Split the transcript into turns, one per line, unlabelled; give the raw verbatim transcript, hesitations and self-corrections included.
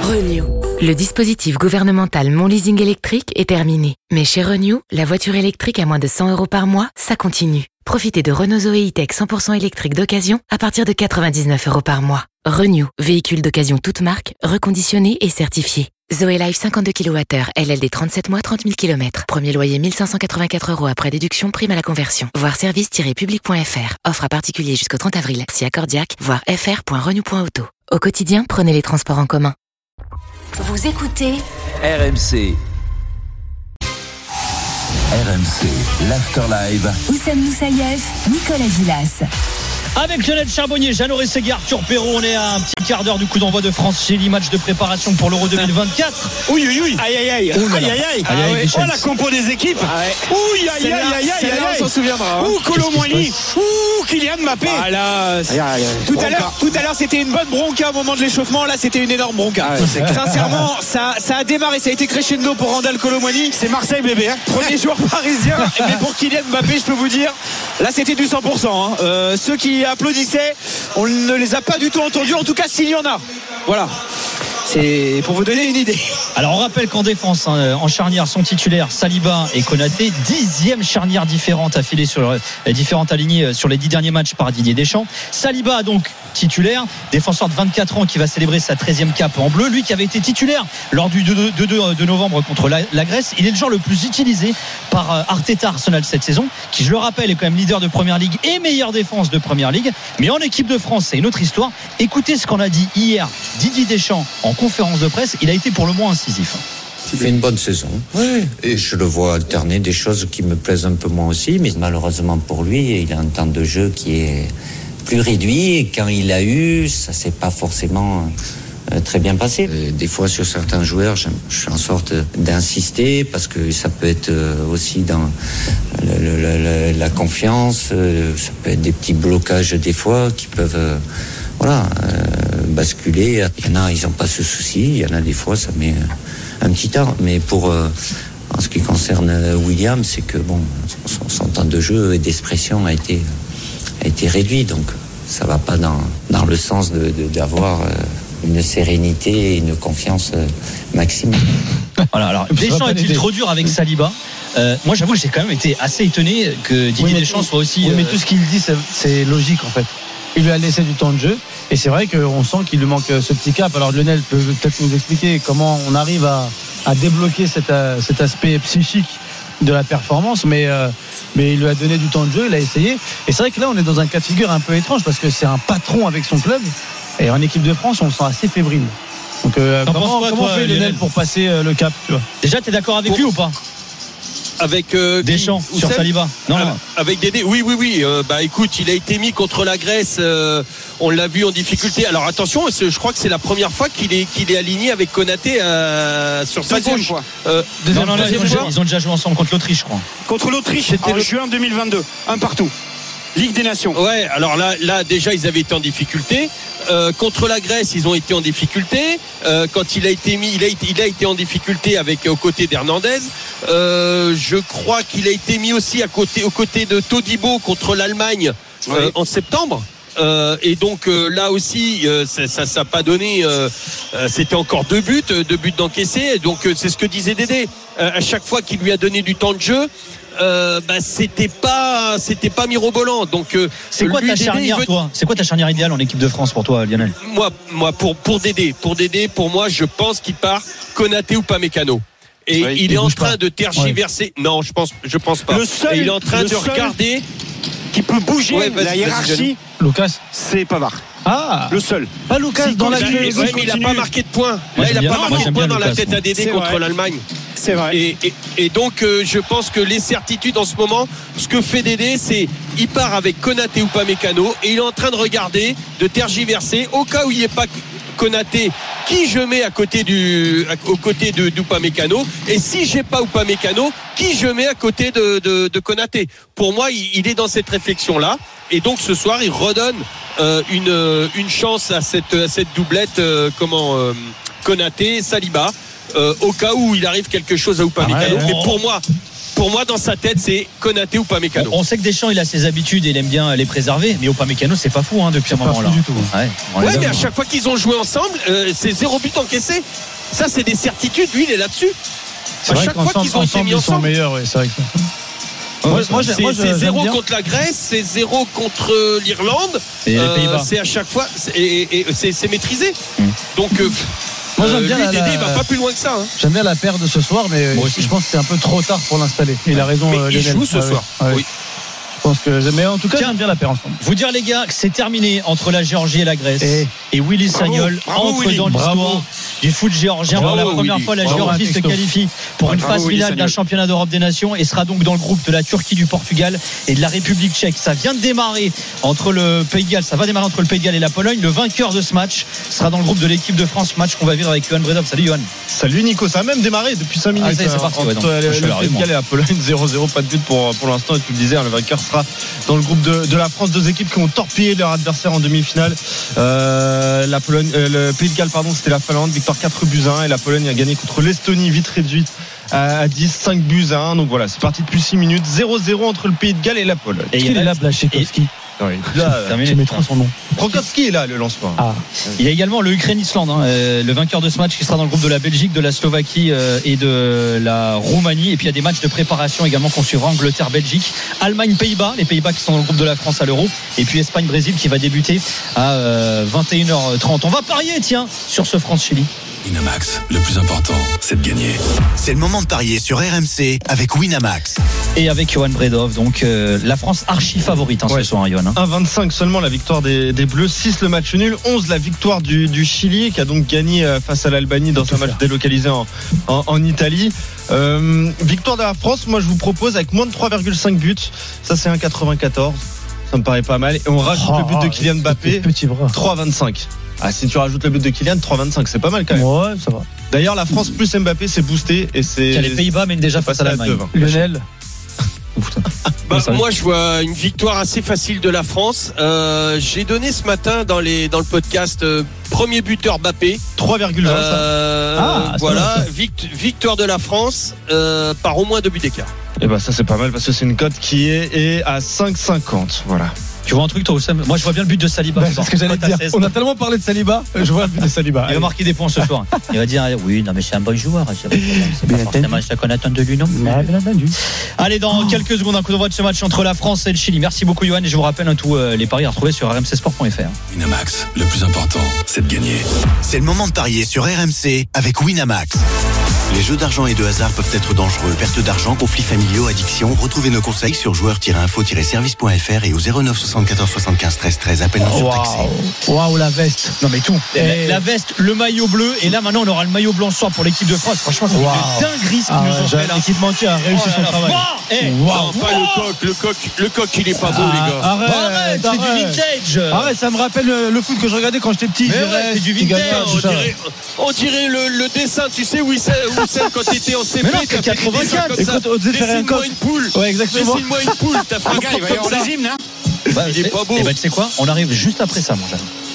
Renew.
Le dispositif gouvernemental Mon Leasing électrique est terminé. Mais chez Renew, la voiture électrique à moins de cent euros par mois, ça continue. Profitez de Renault Zoé E-Tech cent pour cent électrique d'occasion à partir de quatre-vingt-dix-neuf euros par mois. Renew, véhicule d'occasion toute marque, reconditionné et certifié. Zoé Life cinquante-deux kilowattheures, L L D trente-sept mois, trente mille kilomètres. Premier loyer mille cinq cent quatre-vingt-quatre euros après déduction, prime à la conversion. Voir service tiret public point f r. Offre à particulier jusqu'au trente avril. Si accordiaque, voir f r point renew point auto. Au quotidien, prenez les transports en commun.
Vous écoutez
R M C. R M C, l'Afterlive.
Oussem Moussaïef, Nicolas Gilas.
Avec Lionel Charbonnier, Jeannot Rességuier, Arthur Perrault, on est à un petit quart d'heure du coup d'envoi de France-Chili, match de préparation pour l'Euro deux mille vingt-quatre.
Oui, oui, oui. Aïe, aïe, aïe.
Oh là là.
Aïe, aïe, aïe.
Aïe, aïe,
Oh, la compo des équipes.
Ah ouais.
Ouh, aïe, aïe, aïe, aïe, aïe, aïe.
On s'en souviendra.
Ouh, Colomboigny.
Qu'est-ce
Ouh, Kylian Mbappé.
Voilà.
Tout à l'heure, tout à l'heure, c'était une bonne bronca au moment de l'échauffement. Là, c'était une énorme bronca.
Ah ouais,
Sincèrement, ça, ça a démarré, ça a été crescendo pour Randal Colomboigny.
C'est Marseille bébé. Hein.
Premier joueur parisien. Mais pour Kylian Mbappé, je peux vous dire, là, c'était du cent pour cent. Hein. Euh, ceux qui applaudissaient, on ne les a pas du tout entendus. En tout cas, s'il y en a. Voilà. C'est pour vous donner une idée.
Alors on rappelle qu'en défense, hein, en charnière sont titulaires Saliba et Konaté, dixième charnière différente affilée sur les différentes alignées sur les dix derniers matchs par Didier Deschamps. Saliba donc titulaire, défenseur de vingt-quatre ans qui va célébrer sa treizième cape en bleu, lui qui avait été titulaire lors du deux deux de novembre contre la, la Grèce. Il est le joueur le plus utilisé par Arteta Arsenal cette saison, qui je le rappelle est quand même leader de Première Ligue et meilleure défense de Première Ligue. Mais en équipe de France, c'est une autre histoire. Écoutez ce qu'on a dit hier Didier Deschamps en conférence de presse, il a été pour le moins incisif.
Il fait une bonne saison. Oui. Et je le vois alterner des choses qui me plaisent un peu moins aussi, mais malheureusement pour lui, il a un temps de jeu qui est plus réduit et quand il a eu, ça s'est pas forcément euh, très bien passé. Euh, des fois sur certains joueurs, je, je fais en sorte d'insister parce que ça peut être euh, aussi dans le, le, le, la confiance, euh, ça peut être des petits blocages des fois qui peuvent euh, voilà, euh, basculer. Il y en a, ils n'ont pas ce souci. Il y en a des fois, ça met un petit temps. Mais pour euh, en ce qui concerne William, c'est que bon, son, son temps de jeu et d'expression a été a été réduit. Donc, ça va pas dans dans le sens de, de d'avoir euh, une sérénité et une confiance euh, maximale.
Voilà. Alors, Deschamps est-il trop dur avec Saliba? Euh, moi, j'avoue, j'ai quand même été assez étonné que Didier oui, Deschamps soit aussi.
Oui, mais
euh...
tout ce qu'il dit, c'est, c'est logique en fait. Il lui a laissé du temps de jeu et c'est vrai qu'on sent qu'il lui manque ce petit cap. Alors Lionel peut peut-être nous expliquer comment on arrive à, à débloquer cet, cet aspect psychique de la performance, mais, euh, mais il lui a donné du temps de jeu, il a essayé. Et c'est vrai que là on est dans un cas de figure un peu étrange parce que c'est un patron avec son club et en équipe de France on le sent assez fébrile. Donc euh, comment, quoi, comment toi, fait Lionel pour passer euh, le cap, tu vois?
Déjà, t'es d'accord avec
pour...
lui ou pas?
Avec euh,
Deschamps
qui,
sur Saliba. Non, non.
Avec Dédé. Oui, oui, oui. Euh, bah écoute, il a été mis contre la Grèce. Euh, on l'a vu en difficulté. Alors attention, je crois que c'est la première fois qu'il est qu'il est aligné avec Konaté euh, sur sa
deuxième
gauche.
fois.
Euh,
deuxième, non, non, deuxième fois. Ils ont déjà joué ensemble contre l'Autriche, je crois.
Contre l'Autriche, c'était en le... juin deux mille vingt-deux. Un partout. Ligue des Nations.
Ouais, alors là, là déjà ils avaient été en difficulté. Euh, contre la Grèce, ils ont été en difficulté. Euh, quand il a été mis, il a été, il a été en difficulté avec aux côtés d'Hernandez. Euh, je crois qu'il a été mis aussi à côté, aux côtés de Todibo contre l'Allemagne euh, oui. en septembre. Euh, et donc euh, là aussi, euh, ça, ça, ça a pas donné. Euh, euh, c'était encore deux buts, deux buts d'encaissés. Donc euh, c'est ce que disait Dédé. Euh, à chaque fois qu'il lui a donné du temps de jeu. Euh, bah c'était pas c'était pas mirobolant. Donc euh,
c'est quoi ta charnière veut... toi c'est quoi ta charnière idéale en équipe de France pour toi, Lionel?
Moi moi pour pour Dédé pour Dédé pour moi je pense qu'il part Konaté ou Upamecano. Et oui, il, il est en train pas. de tergiverser. Ouais. Non, je pense je pense pas.
Le seul,
et il est en train de regarder
qui peut bouger ouais, la hiérarchie.
Lucas,
c'est Pavard.
Ah,
le seul.
Pas Lucas si dans la
ouais, il a pas marqué de points. Là, il a pas marqué de points dans Lucas, la tête à Dédé contre vrai. l'Allemagne.
C'est vrai.
Et, et, et donc, euh, je pense que les certitudes en ce moment, ce que fait Dédé, c'est il part avec Konaté ou Upamecano et il est en train de regarder, de tergiverser au cas où il n'y ait pas Konaté, qui je mets à côté du, à, aux côtés de d'Upamecano, et si j'ai pas Upamecano, qui je mets à côté de, de, de Konaté. Pour moi, il, il est dans cette réflexion-là, et donc ce soir, il redonne euh, une une chance à cette à cette doublette, euh, comment euh, Konaté, Saliba, euh, au cas où il arrive quelque chose à Upamecano.
Ah ouais,
mais pour moi. pour moi, dans sa tête, c'est Konaté ou Upamecano.
On, on sait que Deschamps, il a ses habitudes et il aime bien les préserver, mais Upamecano, c'est pas fou hein, depuis
c'est
un moment là.
du tout.
Ouais,
ouais mais à chaque fois qu'ils ont joué ensemble, euh, c'est zéro but encaissé. Ça, c'est des certitudes. Lui, il est là-dessus.
C'est
à
vrai
chaque fois
qu'ensemble,
qu'ils ont été
ensemble,
mis
ils sont
ensemble,
meilleurs, ouais, c'est vrai que
Ouais,
moi,
c'est
moi,
vrai.
j'ai-
c'est,
moi,
c'est
j'aime
zéro
bien.
contre la Grèce, c'est zéro contre l'Irlande.
Et les
Euh,
Pays-Bas.
c'est à chaque fois, c'est, et, et c'est, c'est maîtrisé.
Mm.
Donc, euh,
Moi, j'aime
euh,
bien
lui,
la-
Dédé,
la-
il va pas plus loin que ça. Hein.
J'aime bien la paire de ce soir, mais
Moi aussi.
je pense que c'est un peu trop tard pour l'installer. Il a raison.
Mais
euh,
il
Lionel.
joue ce
Ah ouais.
soir.
Ah ouais.
Oui.
Je pense que mais en tout cas,
Tiens.
j'aime bien la paire ensemble.
Vous dire les gars que c'est terminé entre la Géorgie et la Grèce
Et-
et Willy
Bravo,
Sagnol
bravo,
entre
Willy,
dans l'histoire
bravo.
du foot géorgien.
Bravo,
Pour la première
Willy.
fois, la
Bravo,
Géorgie se
Christophe.
qualifie pour une
Bravo,
phase
Willy
finale d'un
Sagnol.
championnat d'Europe des Nations et sera donc dans le groupe de la Turquie, du Portugal et de la République tchèque. Ça vient de démarrer entre le Pays de Galles, ça va démarrer entre le Pays de Galles et la Pologne. Le vainqueur de ce match sera dans le groupe de l'équipe de France, match qu'on va vivre avec Johan Bredov. Salut Johan.
Salut Nico, ça a même démarré depuis cinq minutes.
Ah, ça y est, c'est parti, ouais,
entre
donc,
le,
je suis
le
là,
Pays de
moi.
Galles et la Pologne, zéro zéro, pas de but pour, pour l'instant. Et tu le disais, hein, le vainqueur sera dans le groupe de, de la France. Deux équipes qui ont torpillé leur adversaire en demi-finale. Euh, la Pologne, euh, le Pays de Galles, pardon, c'était la Finlande, victoire quatre buts à un. Et la Pologne a gagné contre l'Estonie, vite réduite à, à dix, cinq buts à un. Donc voilà, c'est parti depuis six minutes. zéro zéro entre le Pays de Galles et la Pologne.
Et
Il
il
est
y a-
là, Blachikowski.
Ouais, là, euh,
Terminé.
Je mets trop son nom.
Frankowski est là, le lancement.
Ah,
Il y a également le Ukraine-Islande, hein, euh, le vainqueur de ce match qui sera dans le groupe de la Belgique, de la Slovaquie euh, et de la Roumanie. Et puis il y a des matchs de préparation également qu'on suivra: Angleterre-Belgique, Allemagne-Pays-Bas, les Pays-Bas qui sont dans le groupe de la France à l'Euro, et puis Espagne-Brésil qui va débuter à euh, vingt et une heures trente. On va parier, tiens, sur ce France-Chili.
Winamax, le plus important, c'est de gagner.
C'est le moment de parier sur R M C avec Winamax.
Et avec Johan Bredov, donc euh, la France archi favorite hein,
Ouais.
ce soir, hein, Johan. hein.
un vingt-cinq seulement la victoire des, des Bleus, six le match nul, onze la victoire du, du Chili qui a donc gagné euh, face à l'Albanie dans un match délocalisé en, en, en Italie. Euh, victoire de la France, moi je vous propose avec moins de trois virgule cinq buts, ça c'est un quatre-vingt-quatorze, ça me paraît pas mal. Et on rajoute
Oh,
le but de Kylian Mbappé,
petit bras.
trois vingt-cinq. Ah, si tu rajoutes le but de Kylian, trois vingt-cinq, c'est pas mal quand même.
Ouais, ça va.
D'ailleurs la France plus Mbappé c'est boosté et c'est
Tiens, les Pays-Bas mènent déjà
c'est
face à
passé
l'Allemagne.
deux vingt.
Lionel.
Bah,
ça va.
moi, je vois une victoire assez facile de la France. Euh, j'ai donné ce matin dans, les, dans le podcast euh, premier buteur Mbappé.
trois virgule vingt.
Euh,
Ah, c'est
voilà,
bien, ça.
vict- victoire de la France euh, par au moins deux buts d'écart.
Et bah ça c'est pas mal parce que c'est une cote qui est, est à cinq cinquante. Voilà.
Tu vois un truc toi Oussem? Moi je vois bien le but de Saliba.
Bah,
ce
c'est
soir.
ce que j'allais
Cote à
dire.
seize.
On a tellement parlé de Saliba, je vois le but de Saliba.
Il va marquer des points ce soir. Il va dire oui, non mais c'est un bon joueur. C'est pas, c'est pas
Bien
forcément ça qu'on attend de lui, non.
Mais bien entendu.
Allez, dans quelques secondes, un coup d'envoi de ce match entre la France et le Chili. Merci beaucoup, Johan. Et je vous rappelle hein, tous euh, les paris à retrouver sur r m c sport point f r.
Winamax, le plus important, c'est de gagner.
C'est le moment de parier sur R M C avec Winamax. Les jeux d'argent et de hasard peuvent être dangereux. Perte d'argent, conflits familiaux, addiction. Retrouvez nos conseils sur joueurs tiret info tiret service point f r et au zéro neuf soixante-quatorze soixante-quinze treize treize. Appel non surtaxé.
Waouh, la veste.
Non mais tout.
Et-
La, la veste, le maillot bleu, et là maintenant on aura le maillot blanc ce soir pour l'équipe de France. Franchement, c'est
Wow.
une dinguerie ce qu'ils
Ah,
nous ont
ouais,
fait là.
l'équipementier a réussi
Oh là
son
là.
travail.
Wow. Eh,
Wow.
Non, pas le coq, le coq, le coq, il est pas beau, les gars.
Arrête,
Arrête, c'est du
arrête.
vintage.
Arrête, ça me rappelle le, le foot que je regardais quand j'étais petit.
Mais
je
ouais,
dirais,
c'est du
petit
vintage,
gars,
on
tout ça.
dirait, on dirait le, le dessin, tu sais, Wissem, Wissem, quand t'étais en C P,
Mais non,
t'as
c'est
fait des dessins
quatre-vingt-quatre.
comme ça.
Écoute, on devait faire un
Dessine-moi
coq.
une poule.
Ouais, exactement.
Dessine-moi une poule. T'as fait un
Les gars, il
truc
va y
comme
avoir
ça.
les hymnes, hein.
Bah,
Il est
et-
pas beau.
Et bah tu sais quoi, on arrive juste après ça, mon jeune.